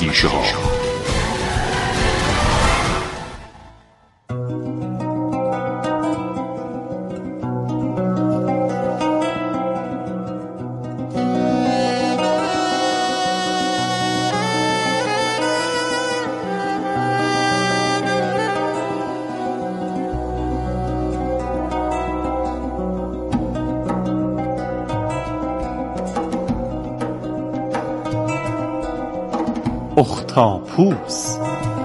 اندیشه ها. اختاپوس.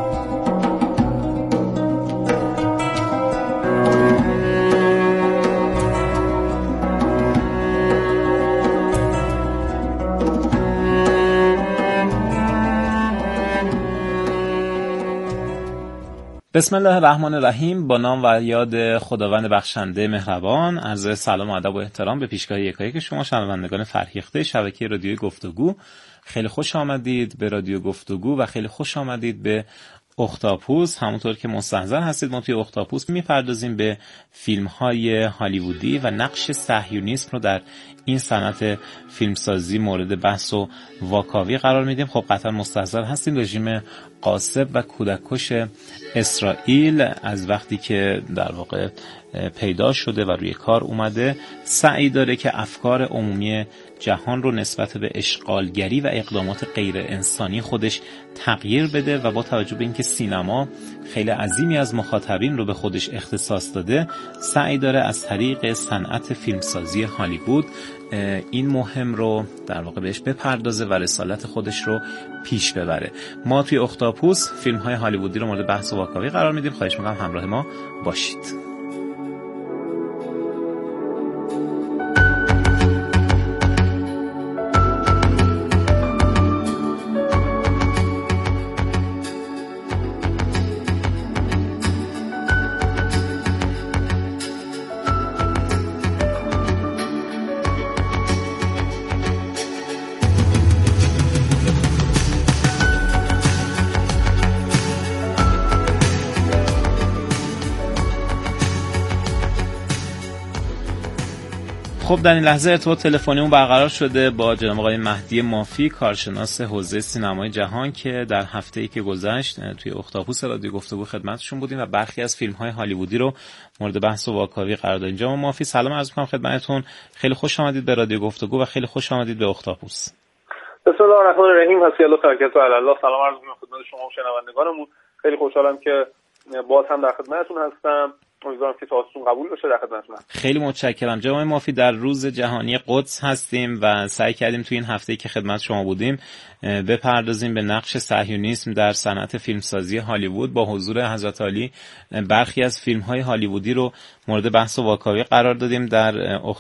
بسم الله الرحمن الرحیم. با نام و یاد خداوند بخشنده مهربان. عرض سلام و ادب و احترام به پیشگاه یکایک شما شنوندگان فرهیخته شبکه رادیوی گفتگو. خیلی خوش آمدید به رادیو گفتگو و خیلی خوش آمدید به اختاپوس. همونطور که مستحضر هستید ما توی اختاپوس میپردازیم به فیلم‌های هالیوودی و نقش صهیونیسم رو در این صنعت فیلمسازی مورد بحث و واکاوی قرار میدیم. خب قطعا مستحضر هستیم رژیم غاصب و کودککش اسرائیل از وقتی که در واقع پیدا شده و روی کار اومده سعی داره که افکار عمومی جهان رو نسبت به اشغالگری و اقدامات غیر انسانی خودش تغییر بده و با توجه به اینکه سینما خیلی عظیمی از مخاطبین رو به خودش اختصاص داده سعی داره از طریق صنعت فیلمسازی هالیوود این مهم رو در واقع بهش بپردازه و رسالت خودش رو پیش ببره. ما توی اختاپوس فیلم‌های هالیوودی رو مورد بحث و واکاوی قرار میدیم. خواهش می‌کنم همراه ما باشید. خب در این لحظه ارتباط تلفنیمون برقرار شده با جناب آقای مهدی مافی، کارشناس حوزه سینمای جهان که در هفته‌ای که گذشت توی اختاپوس رادیو گفتگو خدمتشون بودیم و برخی از فیلم‌های هالیوودی رو مورد بحث و واکاوی قرار دادیم. جناب مافی سلام عرض می‌کنم خدمتتون. خیلی خوش آمدید به رادیو گفتگو و خیلی خوش آمدید به اختاپوس. بسم الله الرحمن الرحیم. حسی الله برکت و الله. سلام عرض می‌کنم خدمت شما و شنوندگانمون. خیلی خوشحالم که باز هم در خدمتتون هستم. امیدوارم که تاستون قبول بشه در خدمتتون. خیلی متشکرم. جناب مافی در روز جهانی قدس هستیم و سعی کردیم توی این هفته‌ای که خدمت شما بودیم بپردازیم به نقش صهیونیسم در صنعت فیلمسازی هالیوود. با حضور حضرت عالی برخی از فیلم‌های هالیوودی رو مورد بحث و واکاوی قرار دادیم در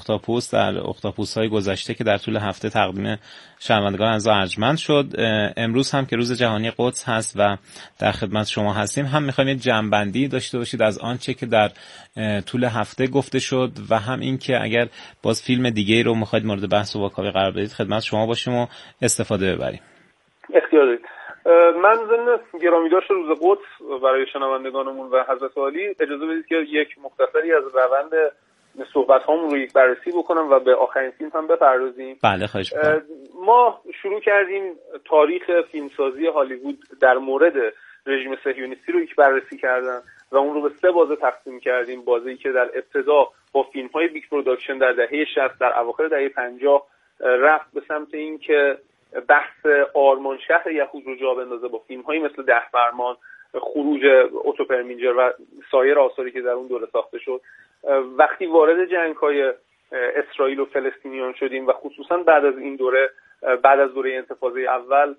اختاپوس‌های گذشته که در طول هفته تقدیم شنوندگان از ارجمند شد. امروز هم که روز جهانی قدس هست و در خدمت شما هستیم هم می‌خوایم یه جمع‌بندی داشته باشید از آنچه که در طول هفته گفته شد و هم این که اگر باز فیلم دیگه‌ای رو می‌خواید مورد بحث و واکاوی قرار بدید خدمت شما باشیم و استفاده ببریم. اختیار دارید. من ضمن گرامی داشت روز قدس برای شنوندگانمون و حضرت عالی اجازه بدید که یک مختصری از روند صحبت هامون رو یک بررسی بکنم و به آخرین فیلم هم بپردازیم. بله خواهش می‌کنم. ما شروع کردیم تاریخ فیلمسازی هالیوود در مورد رژیم صهیونیستی رو یک بررسی کردن و اون رو به 3 بازه تقسیم کردیم. بازه‌ای که در ابتدا با فیلم‌های بیگ پروداکشن در دهه 60 در اواخر دهه 50 رفت به سمت این که بحث آرمان شهر یهود رو جا بندازه با فیلم‌هایی مثل 10 فرمان، خروج اوتو پرمینجر و سایر آثاری که در اون دوره ساخته شد. وقتی وارد جنگ‌های اسرائیل و فلسطینیان شدیم و خصوصا بعد از این دوره، بعد از دوره انتفاضه اول،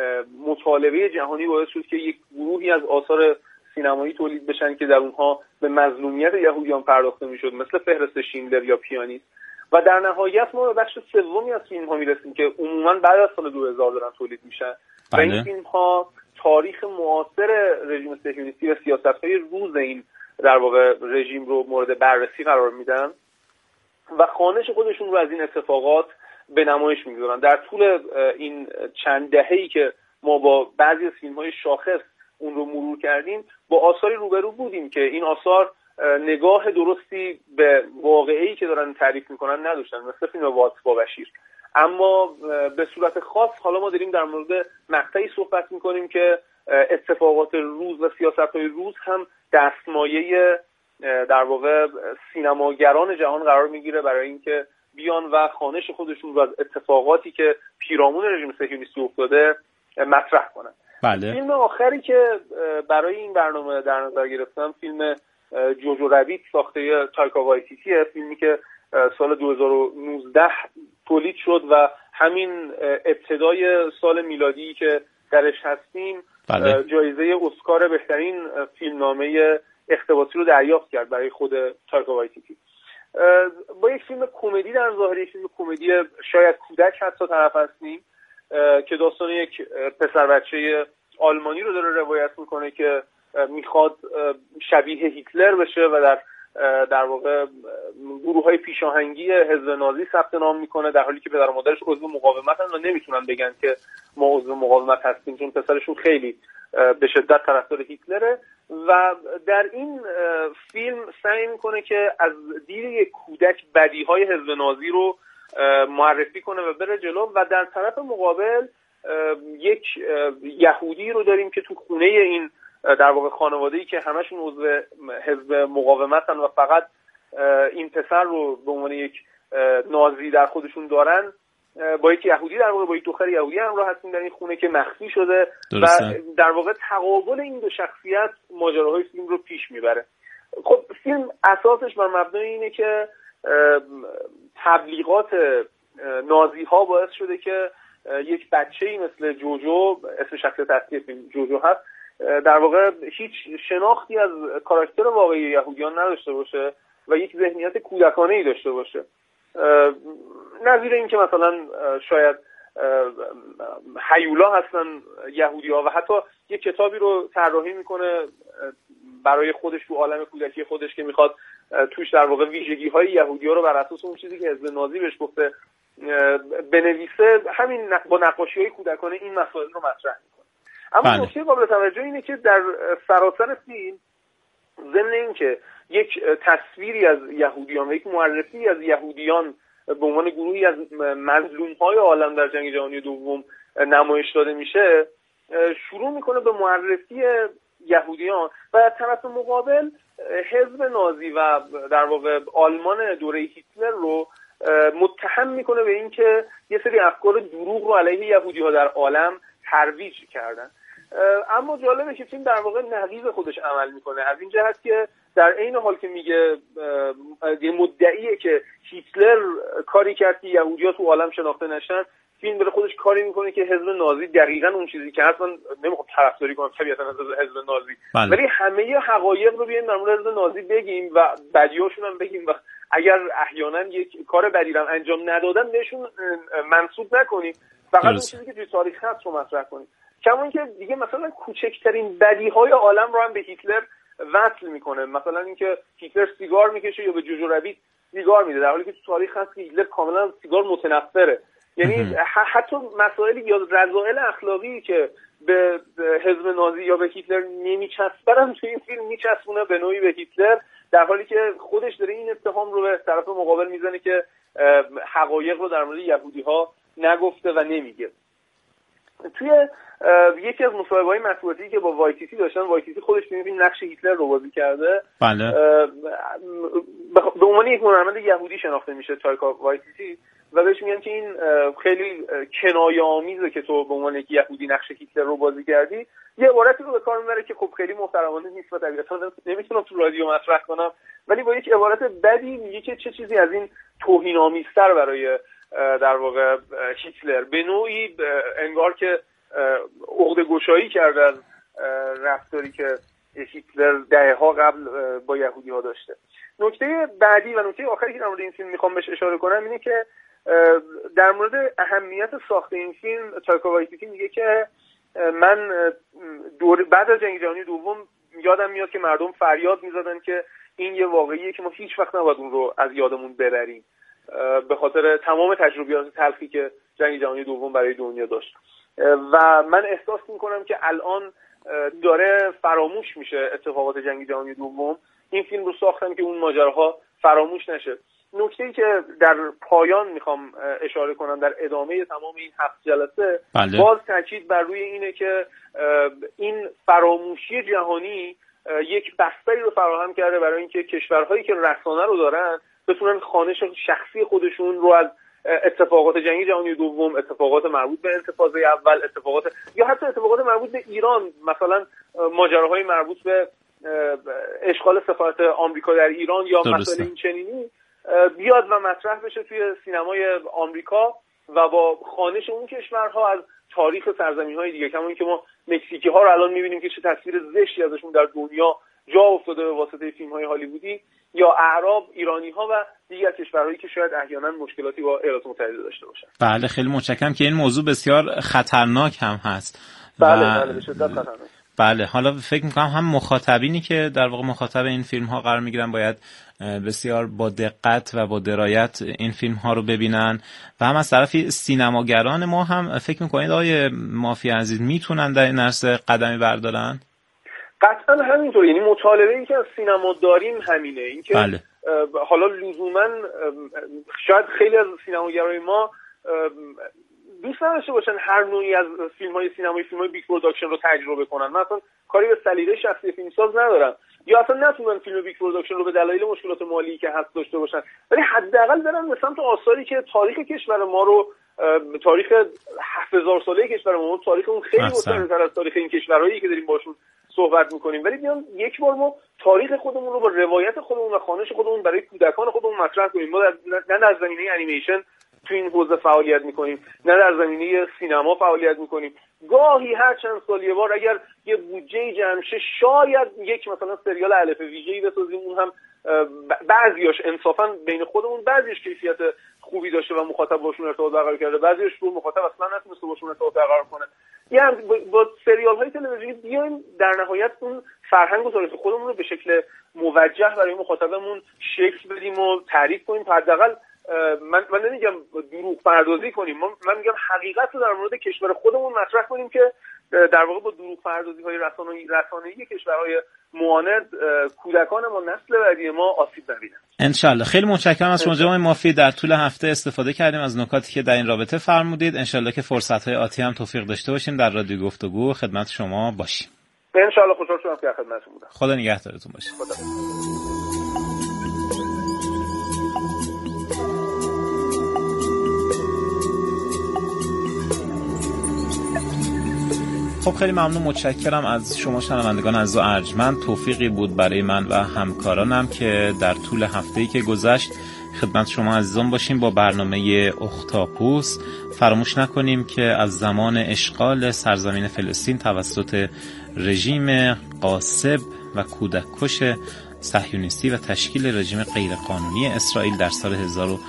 مطالبه جهانی باعث شد که یک گروهی از آثار سینمایی تولید بشن که در اونها به مظلومیت یهودیان پرداخته میشد، مثل فهرست شیندلر یا پیانیست. و در نهایت ما به بخش سومی از فیلم‌ها میرسیم که عموماً بعد از سال 2000 دارن تولید میشن. و این فیلم‌ها تاریخ معاصر رژیم صهیونیستی و سیاست‌های روز این در واقع رژیم رو مورد بررسی قرار میدن و خوانش خودشون رو از این اتفاقات به نمایش میگذارن. در طول این چند دهه‌ای که ما با بعضی از فیلم‌های شاخص اون رو مرور کردیم با آثاری روبرو بودیم که این آثار نگاه درستی به واقعه‌ای که دارن تعریف میکنن نداشتن، مثل فیلم واتس با بشیر. اما به صورت خاص حالا ما داریم در مورد مقطعی صحبت میکنیم که اتفاقات روز و سیاست‌های روز هم دستمایه در واقع سینماگران جهان قرار میگیره برای اینکه بیان و خوانش خودشون رو از اتفاقاتی که پیرامون رژیم صهیونیستی افتاده مطرح کنن. بله. فیلم آخری که برای این برنامه در نظر گرفتم فیلم جوجو رابیت ساخته تایکا وایتیتیه، فیلمی که سال 2019 تولید شد و همین ابتدای سال میلادی که درش هستیم بله. جایزه اسکار بهترین فیلمنامه اقتباسی رو دریافت کرد برای خود تایکا وایتیتی. با یک فیلم کمدی در ظاهر، یک فیلم کمدی شاید کودک حتی طرف هستیم که داستان یک پسر بچه آلمانی رو داره روایت میکنه که میخواد شبیه هیتلر بشه و در واقع گروه‌های پیشاهنگی حزب نازی ثبت نام میکنه، در حالی که پدر و مادرش عضو مقاومتن و نمیتونن بگن که ما عضو مقاومت هستیم چون پسرشون خیلی به شدت طرفدار هیتلره. و در این فیلم سعی میکنه که از دید یک کودک بدیهای حزب نازی رو معرفی کنه و بره جلو، و در طرف مقابل یک یهودی رو داریم که تو خونه این در واقع خانواده‌ای که همشون عضو حزب مقاومتن و فقط این پسر رو به عنوان یک نازی در خودشون دارن، با یک یهودی در واقع با یک دختر یهودی همراه هستیم در این خونه که مخفی شده. درسته. و در واقع تقابل این دو شخصیت ماجراهای فیلم رو پیش میبره. خب فیلم اساسش بر مبنای اینه که تبلیغات نازی ها باعث شده که یک بچه‌ای مثل جوجو، اسم شخصیت اصلی فیلم جوجو هست، در واقع هیچ شناختی از کاراکتر واقعی یهودیان نداشته باشه و یک ذهنیت کودکانه‌ای داشته باشه، نظیر این که مثلا شاید هیولا هستن یهودی‌ها، و حتی یک کتابی رو طراحی میکنه برای خودش تو عالم کودکی خودش که میخواد توش در واقع ویژگی‌های یهودی‌ها رو بر اساس اون چیزی که حزب نازی بهش گفته بنویسه، همین با نقاشی‌های کودکانه این مسائل رو مطرح میکنه. اما نکته قابل توجه اینه که در سراسر فیلم ضمن اینکه یک تصویری از یهودیان و یک معرفی از یهودیان به عنوان گروهی از مظلوم‌های عالم در جنگ جهانی دوم نمایش داده میشه، شروع میکنه به معرفی یهودیان و از طرف مقابل حزب نازی و در واقع آلمان دوره هیتلر رو متهم میکنه به این که یه سری افکار دروغ رو علیه یهودی‌ها در عالم ترویج کردن. اما جالبه که فیلم در واقع نقیض خودش عمل میکنه، از این جهت که در عین حال که میگه مدعیه که هیتلر کاری کرد که یهودی‌ها تو عالم شناخته نشن، فیلم برای خودش کاری میکنه که حزب نازی دقیقاً اون چیزی که هست. من نمیخوام طرفداری کنم طبیعتاً از حزب نازی، ولی همه حقایق رو بیایم در مورد حزب نازی بگیم و بدیاشون هم بگیم و اگر احیانا یک کار بدی رو انجام ندادن بهشون منسوب نکنیم، فقط اون چیزی که توی تاریخ هست رو مطرح کنیم. کما اینکه دیگه مثلا کوچکترین بدیهای عالم رو هم به هیتلر وصل میکنه، مثلا اینکه هیتلر سیگار میکشه یا به جوجو رابیت سیگار میده، در حالی که تو تاریخ هست که هیتلر کاملا سیگار متنفره. یعنی حتی مسائل یا رذائل اخلاقی که به حزب نازی یا به هیتلر نمیچسبن توی این فیلم میچسبونه به نوعی به هیتلر، در حالی که خودش داره این اتهام رو به طرف مقابل میزنه که حقایق رو در مورد یهودی‌ها نگفته و نمیگه. توی یکی از مصاحبه‌های مطبوعاتی که با وایتیتی داشتن، وایتیتی خودش توی این نقش هیتلر رو بازی کرده. بله. به عنوان یک هنرمند یهودی شناخته میشه تایکا وایتیتی و بهش میگن که این خیلی کنایه‌آمیزه که تو به عنوان یک یهودی نقش هیتلر رو بازی کردی. یه عبارتی رو به کار میبره که خب خیلی محترمانه نیست و طبیعتاً نمیتونم تو رادیو مطرح کنم، ولی با یک عبارت بدی میگه که چه چیزی از این توهین‌آمیزتر برای در واقع هیتلر، به نوعی انگار که عقده‌گشایی کرده از رفتاری که هیتلر دهه‌ها قبل با یهودی‌ها داشته. نکته بعدی و نکته آخری که در مورد این فیلم میخوام بهش اشاره کنم اینه که در مورد اهمیت ساخت این فیلم تایکا وایتیتی میگه که من بعد از جنگ جهانی دوم یادم میاد که مردم فریاد میزدن که این یه واقعیه که ما هیچ وقت نباید اون رو از یادمون ببریم به خاطر تمام تجربیات تلخی که جنگ جهانی دوم برای دنیا داشت. و من احساس میکنم که الان داره فراموش میشه اتفاقات جنگ جهانی دوم. این فیلم رو ساختم که اون ماجراها فراموش نشه. نکته‌ای که در پایان میخوام اشاره کنم در ادامه تمام این 7 جلسه باز تاکید بر روی اینه که این فراموشی جهانی یک بستری رو فراهم کرده برای اینکه کشورهایی که رسانه رو دارن بتونن خوانش شخصی خودشون رو از اتفاقات جنگ جهانی دوم، اتفاقات مربوط به انتفاضه اول، اتفاقات یا حتی اتفاقات مربوط به ایران، مثلا ماجراهای مربوط به اشغال سفارت آمریکا در ایران یا مسائل این چنینی بیاد و مطرح بشه توی سینمای آمریکا و با خوانش اون کشورها از تاریخ سرزمین‌های دیگه، کما اینکه ما مکزیکی ها رو الان می‌بینیم که چه تصویر زشتی ازشون در دنیا جا افتاده به واسطه فیلم‌های هالیوودی، یا اعراب، ایرانی‌ها و دیگر کشورهایی که شاید احیانا مشکلاتی با ایالات متحده داشته باشن. بله خیلی متشکرم که این موضوع بسیار خطرناک هم هست. بله به شدت خطرناک. بله حالا فکر می‌کنم هم مخاطبینی که در واقع مخاطب این فیلم‌ها قرار می‌گیرن باید بسیار با دقت و با درایت این فیلم‌ها رو ببینن و هم از طرفی سینماگران ما هم فکر می‌کنید آقای مافی عزیز میتونن در این عرصه قدمی بردارن؟ قطعا همینطور. یعنی مطالبه‌ای که از سینما داریم همینه، اینکه بله. حالا لزوما شاید خیلی از سینماگرای ما دوست نداشته باشن هر نوعی از فیلم‌های سینمایی، فیلم‌های بیگ پروداکشن رو تجربه کنن. من اصلا کاری به سلیقه شخصی فیلمساز ندارم، یا اصلا نتونن فیلم بیگ پروداکشن رو به دلایل مشکلات مالی که هست داشته باشن، ولی حداقل برن به سمت آثاری که تاریخ کشور ما رو، تاریخ 7000 ساله کشور ما، تاریخ اون خیلی گسترده‌تر از تاریخ این کشورهایی که داریم باشون صحبت می‌کنیم، ولی بیان یک بار ما تاریخ خودمون رو با روایت خودمون و خوانش خودمون برای کودکان خودمون مطرح کنیم. ما نه در زمینه انیمیشن تو این حوزه فعالیت می‌کنیم، نه در زمینه سینما فعالیت می‌کنیم. گاهی هر چند سال یه بار اگر یه بودجه جمع شه شاید یک مثلا سریال الف ویژه‌ای بسازیم، اون هم بعضیاش انصافا بین خودمون بعضیش کیفیت خوبی داشته و مخاطب باشون ارتباط برقرار کرده، بعضیش رو مخاطب اصلا نتونسته باشون ارتباط برقرار کنه. یعنی با سریال‌های تلویزیونی بیایم در نهایت اون فرهنگ و تاریخ خودمون رو به شکل موجه برای مخاطبمون شکل بدیم و تعریف کنیم. حداقل من نمیگم دروغ پردازی کنیم، من میگم حقیقت رو در مورد کشور خودمون مطرح کنیم که در واقع با دروغ پردازی‌های رسانه‌ای کشورهای معاند کودکان ما، نسل بعدی ما آسیب نبینن. انشالله. خیلی متشکرم از شما جناب مافی. در طول هفته استفاده کردیم از نکاتی که در این رابطه فرمودید. انشالله که فرصت‌های آتی هم توفیق داشته باشیم در رادیو گفتگو خدمت شما باشیم. انشالله. خوشحال شدم که خدمتتون بودم. خدا نگهدارتون باشه. خدا. خب خیلی ممنون، متشکرم از شما شنوندگان عزیز و ارجمند. توفیقی بود برای من و همکارانم که در طول هفته‌ای که گذشت خدمت شما عزیزان باشیم با برنامه اختاپوس. فراموش نکنیم که از زمان اشغال سرزمین فلسطین توسط رژیم غاصب و کودککش صهیونیستی و تشکیل رژیم غیرقانونی اسرائیل در سال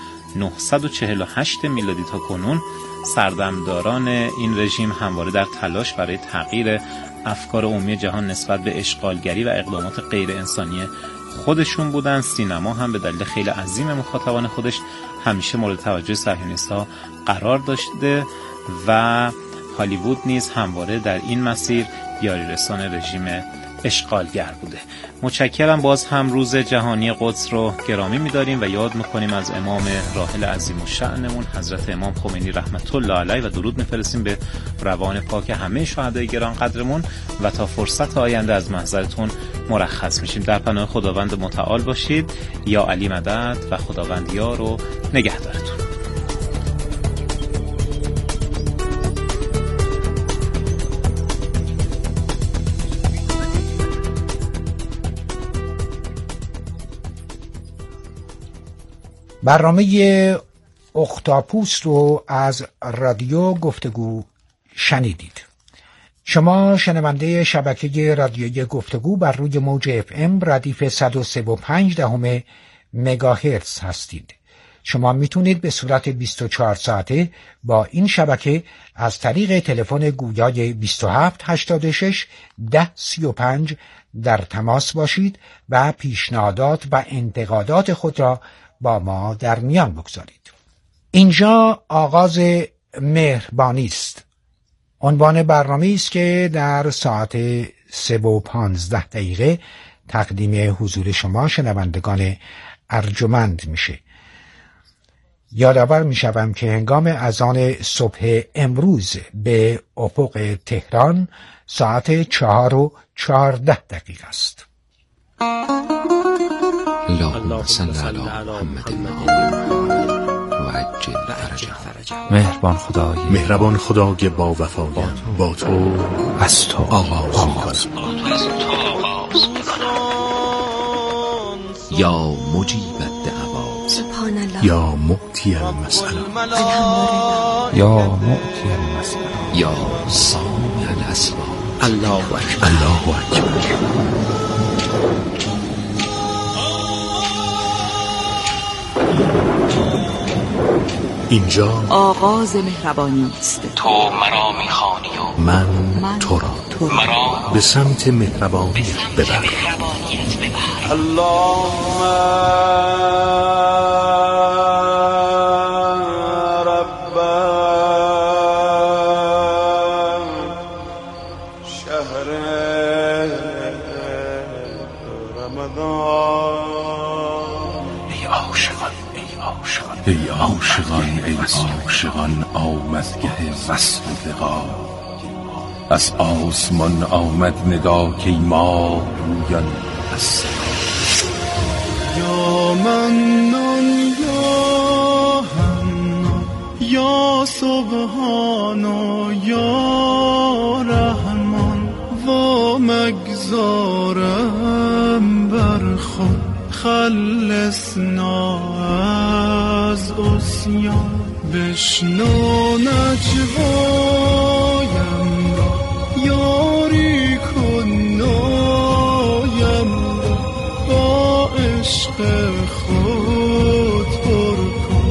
1948 میلادی تا کنون، سردمداران این رژیم همواره در تلاش برای تغییر افکار عمومی جهان نسبت به اشغالگری و اقدامات غیر انسانی خودشون بودن. سینما هم به دلیل خیلی عظیم مخاطبان خودش همیشه مورد توجه صهیونیست‌ها قرار داشته و هالیوود نیز همواره در این مسیر یاریرسان رژیم اشغالگر بوده. متشکرم. باز هم روز جهانی قدس رو گرامی می‌داریم و یاد می‌کنیم از امام راحل عظیم الشأنمون حضرت امام خمینی رحمت الله علیه و درود می‌فرستیم به روان پاک همه شهدای گران قدرمون و تا فرصت آینده از محضرتون مرخص میشیم. در پناه خداوند متعال باشید. یا علی مدد و خداوند یار و نگهدارتون. برنامه اختاپوس رو از رادیو گفتگو شنیدید. شما شنونده شبکه رادیویی گفتگو بر روی موج FM ردیف 103.5 مگاهرتز هستید. شما میتونید به صورت 24 ساعته با این شبکه از طریق تلفن گویای 2786 1035 در تماس باشید و پیشنهادات و انتقادات خود را با ما در میان بگذارید. اینجا آغاز مهربانی است. عنوان برنامه است که در ساعت 3:15 تقدیم حضور شما شنوندگان ارجمند میشه. یادآور می‌شوم که هنگام اذان صبح امروز به افق تهران ساعت 4:14 است. اللهم صل علی محمد و عجل فرجه. مهربان خدای با وفایت با تو از تو آغاز می‌کنم. یا مجیب الدعوات، سبحان الله. یا معطی المسئله، یا سامع الاسباب. الله اکبر. اینجا آغاز مهربانی است. تو مرا میخوانی و من تو را مرا به سمت مهربانیت ببر. اللهم رب شهر رمضان. ای عاشقان آمدگه وصل و لقا. از آسمان آمد ندا که ما رویان از سما. یا منان یا حنان یا سبحان یا رحمان. و مگذارم بر خود خلصنا از عصیان. بشنو نجوایم را یاری کن نایم را. با عشق خود پر کن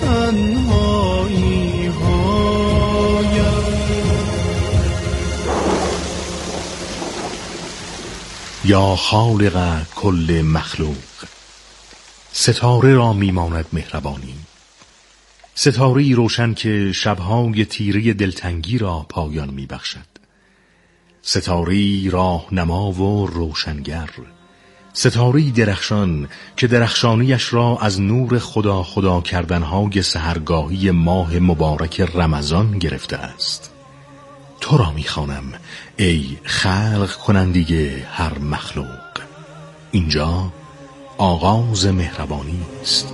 تنهایی هایم. یا خالق کل مخلوق، ستاره را میماند مهربانی. ستاره‌ای روشن که شب‌های تیره دلتنگی را پایان می‌بخشد. ستاره‌ای راهنما و روشنگر. ستاره‌ای درخشان که درخشانیش را از نور خدا کردن‌های سحرگاهی ماه مبارک رمضان گرفته است. تو را می‌خوانم ای خلق کننده هر مخلوق. اینجا آغاز مهربانی است.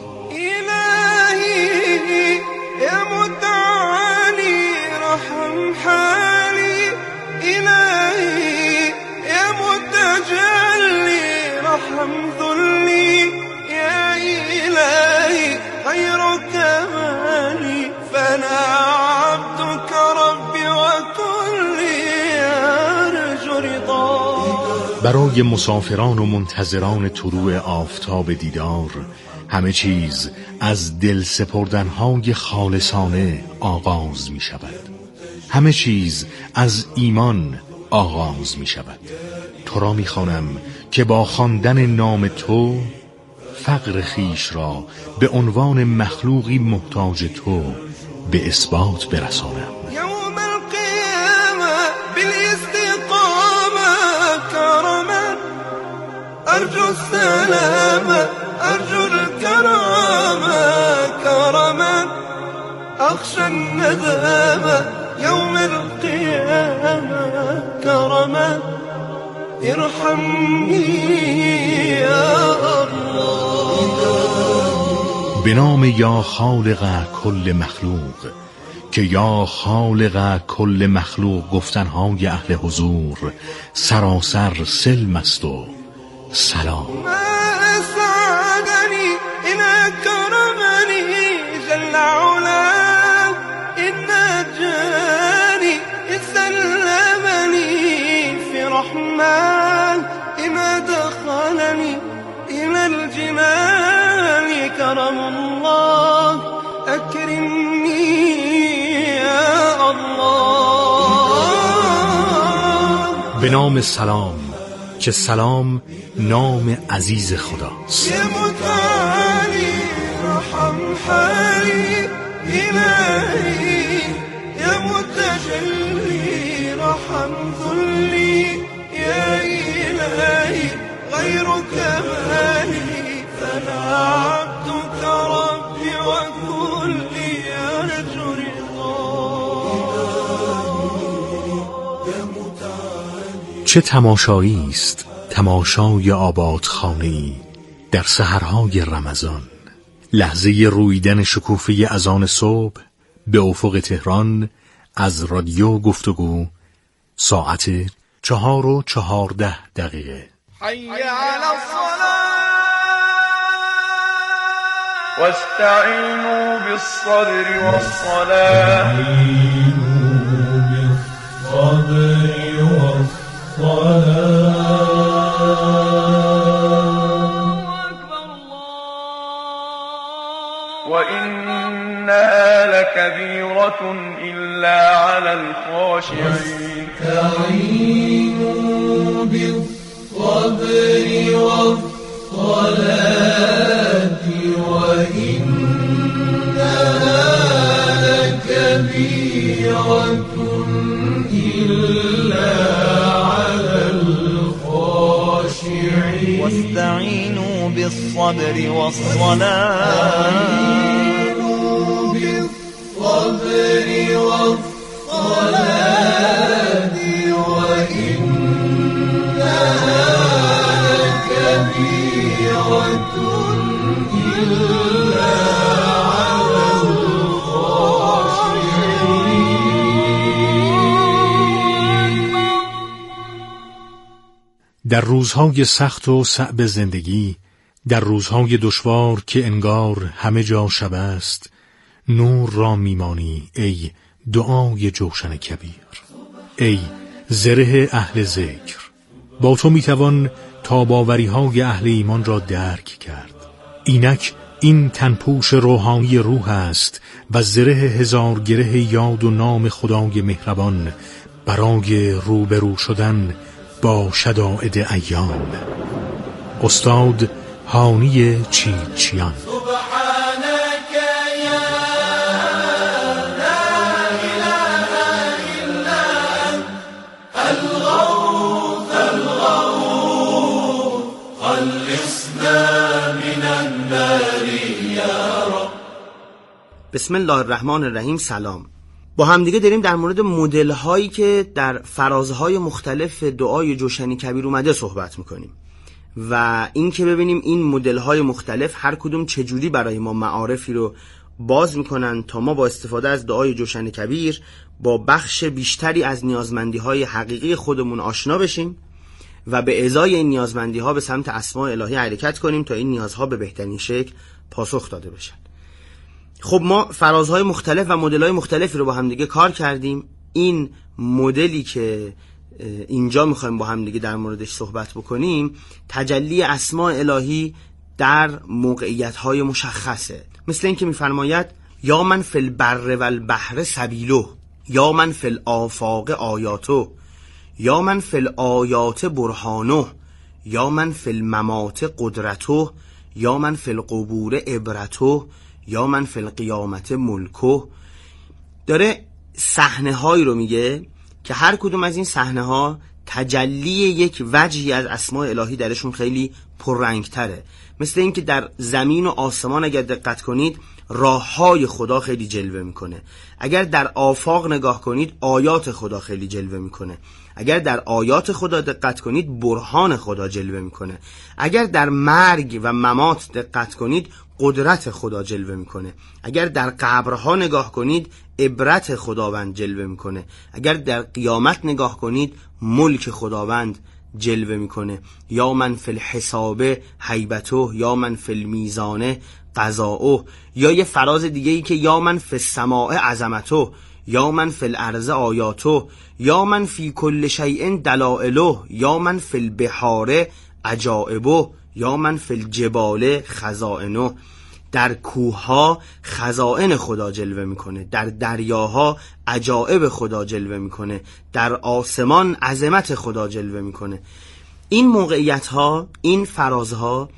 الهی یا متعالی رحم حالی. الهی یا متجلی رحم ذلی. یا الهی غیرک مالی فانا عبدك ربی و کلی ارجو رضا. برای مسافران و منتظران طلوع آفتاب دیدار همه چیز از دل سپردنهای خالصانه آغاز می شود. همه چیز از ایمان آغاز می شود. تو را می خوانم که با خواندن نام تو فقر خیش را به عنوان مخلوقی محتاج تو به اثبات برسانم. یوم القیامه بالاستقامه کرما ارجو السلامه ارجو الكرامه کرما اخشى الندامه یوم القیامه کرما ارحمنی یا الله. به نام یا خالق کل مخلوق که یا خالق کل مخلوق گفتنهای اهل حضور سراسر سلم است و سلام. اسعدنی ان کرمنی جل علا ان نجانی سلمنی فی رحمن ان دخلنی الى الجنان کرم الله اکرمنی یا الله. به نام سلام که سلام نام عزیز خداست. یا متعالی رحم حالی. الهی یا متجلی رحم ذلی. یا الهی غیرک مالی فانا عبدك ربی و چه تماشایی است تماشای آبادخانه‌ای در سحرهای رمضان، لحظه رویدن شکوفه اذان صبح به افق تهران از رادیو گفتگو، ساعت 4:14. حي على الصلاة واستعينوا بالصبر والصلاة وإنها لكبيرة إلا على الخاشعين. استعينوا بالصبر والصلاة وإنها لكبيرة إلا على الخاشعين. واستعينوا بالصبر والصلاة وإنها لكبيرة إلا على الخاشعين. در روزهای سخت و صعب زندگی، در روزهای دشوار که انگار همه جا شب است، نور را میمانی ای دعای جوشن کبیر، ای زره اهل ذکر. با تو میتوان تاباوری‌های اهل ایمان را درک کرد. اینک این تنپوش روحانی روح است و زره هزار گره یاد و نام خدای مهربان برای روبرو شدن با شدائد ایام. استاد هانی چیچیان. بسم الله الرحمن الرحیم. سلام. با همدیگه داریم در مورد مدل هایی که در فرازهای مختلف دعای جوشن کبیر اومده صحبت میکنیم و این که ببینیم این مدل های مختلف هر کدوم چجوری برای ما معارفی رو باز میکنن تا ما با استفاده از دعای جوشن کبیر با بخش بیشتری از نیازمندی های حقیقی خودمون آشنا بشیم و به ازای این نیازمندی ها به سمت اسماء الهی حرکت کنیم تا این نیازها به بهترین شکل پاسخ داده بشن. خب ما فرازهای مختلف و مدل‌های مختلفی رو با هم دیگه کار کردیم. این مدلی که اینجا میخوایم با هم دیگه در موردش صحبت بکنیم تجلی اسماء الهی در موقعیت‌های مشخصه، مثل این که میفرماید یا من فی البر و البحر سبیله، یا من فی الآفاق آیاته، یا من فی الآیات برهانه، یا من فی الممات قدرته، یا من فی القبور عبرته، یا من فی القیامت ملکه. داره صحنه هایی رو میگه که هر کدوم از این صحنه ها تجلی یک وجهی از اسماء الهی درشون خیلی پررنگ تره. مثل این که در زمین و آسمان اگر دقت کنید راه های خدا خیلی جلوه میکنه، اگر در آفاق نگاه کنید آیات خدا خیلی جلوه میکنه، اگر در آیات خدا دقت کنید برهان خدا جلوه میکنه، اگر در مرگ و ممات دقت کنید قدرت خدا جلوه میکنه، اگر در قبرها نگاه کنید عبرت خداوند جلوه میکنه، اگر در قیامت نگاه کنید ملک خداوند جلوه میکنه. یا من فی الحساب هیبته، یا من فی المیزان قضاؤه. یا یه فراز دیگه ای که یا من فی السماء عظمته، یا من فی الارض آیاته، یا من فی کل شیء دلائله، یا من فی البحار عجائبه، یا من فی الجبال خزائنه. در کوه‌ها خزائن خدا جلوه میکنه، در دریاها عجائب خدا جلوه میکنه، در آسمان عظمت خدا جلوه میکنه. این موقعیت‌ها، این فرازها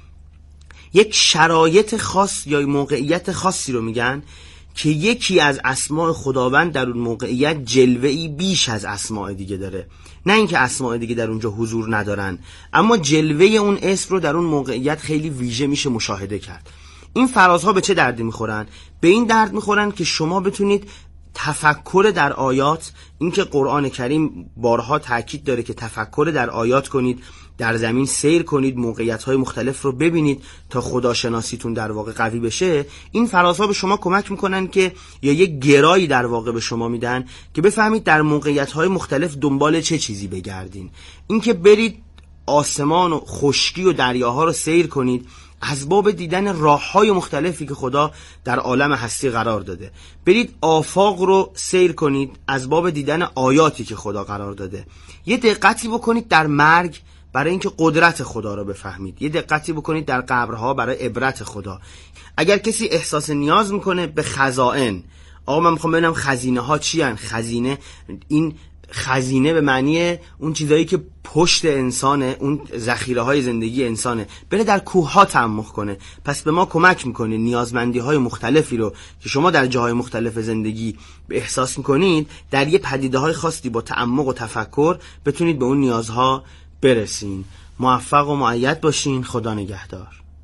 یک شرایط خاص یا موقعیت خاصی رو میگن که یکی از اسماء خداوند در اون موقعیت جلوه‌ای بیش از اسماء دیگه داره. نه اینکه اسماء دیگه در اونجا حضور ندارن، اما جلوه اون اسم رو در اون موقعیت خیلی ویژه میشه مشاهده کرد. این فرازها به چه دردی میخورن؟ به این درد میخورن که شما بتونید تفکر در آیات، اینکه قرآن کریم بارها تاکید داره که تفکر در آیات کنید، در زمین سیر کنید، موقعیت‌های مختلف رو ببینید تا خداشناسیتون در واقع قوی بشه. این فرازها به شما کمک میکنن که یا یک گرایی در واقع به شما میدن که بفهمید در موقعیت‌های مختلف دنبال چه چیزی بگردین. اینکه برید آسمان و خشکی و دریاها رو سیر کنید از باب دیدن راه‌های مختلفی که خدا در عالم هستی قرار داده. برید آفاق رو سیر کنید از باب دیدن آیاتی که خدا قرار داده. یه دقتی بکنید در مرگ برای اینکه قدرت خدا رو بفهمید. یه دقتی بکنید در قبرها برای عبرت خدا. اگر کسی احساس نیاز میکنه به خزائن، آقا من میخوام ببینم خزینه ها چی هن؟ خزینه، این خزینه به معنی اون چیزایی که پشت انسانه، اون ذخیره های زندگی انسانه، بره در کوه ها تعمق کنه. پس به ما کمک میکنه نیازمندی های مختلفی رو که شما در جاهای مختلف زندگی به احساس میکنید، در یه پدیده های خاصی با تعمق و تفکر بتونید به اون نیازها برسین. موفق و مؤید باشین. خدا نگهدار.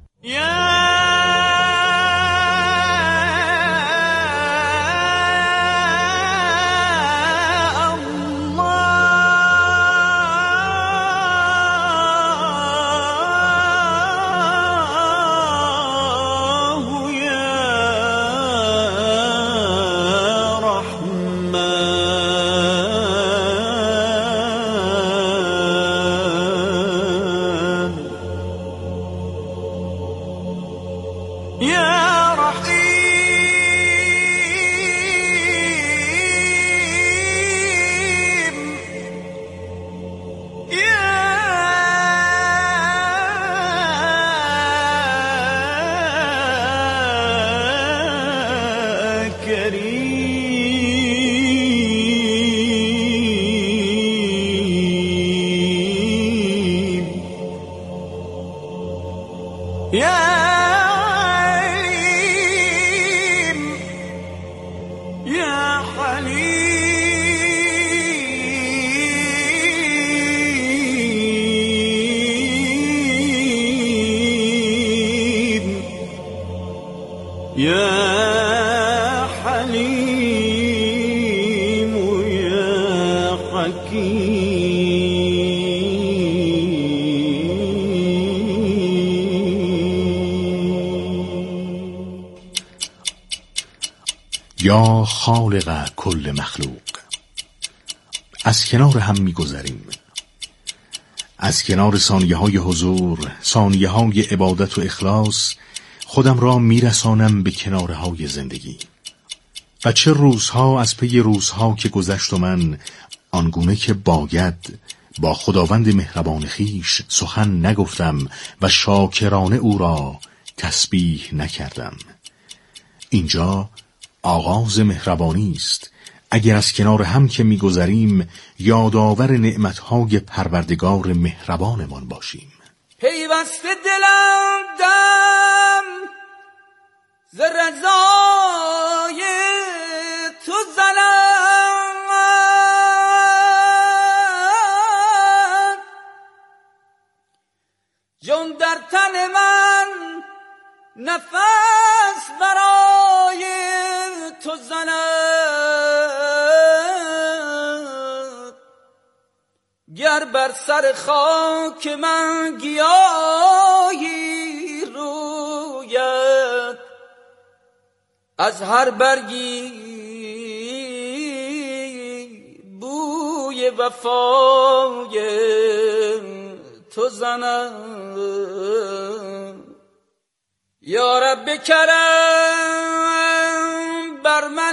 یا خالق کل مخلوق. از کنار هم می‌گذریم، از کنار ثانیه های حضور، ثانیه های عبادت و اخلاص، خودم را میرسانم به کناره های زندگی. و چه روزها از پی روزها که گذشت و من آنگونه که باید با خداوند مهربان خیش سخن نگفتم و شاکرانه او را تسبیح نکردم. اینجا آغاز مهربانی است. اگر از کنار هم که می‌گذریم یادآور نعمت‌های پروردگار مهربانمان باشیم. پیوسته دلم دم ز رضای تو زنم، جان در تن من نفس برای تو زند. گر بر سر خاک من گیاهی روید، از هر برگی بوی وفای تو زند. یا رب کرم بر من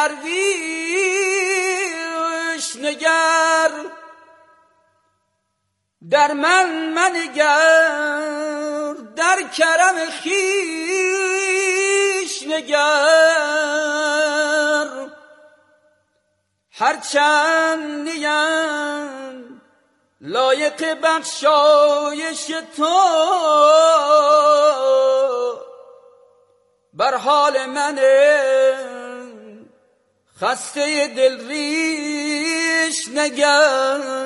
درویش نگر، در من منگر، در کرم خیش نگر. هرچند نیم لایق بخشایش تو، بر حال من خسته دل ریش نگر.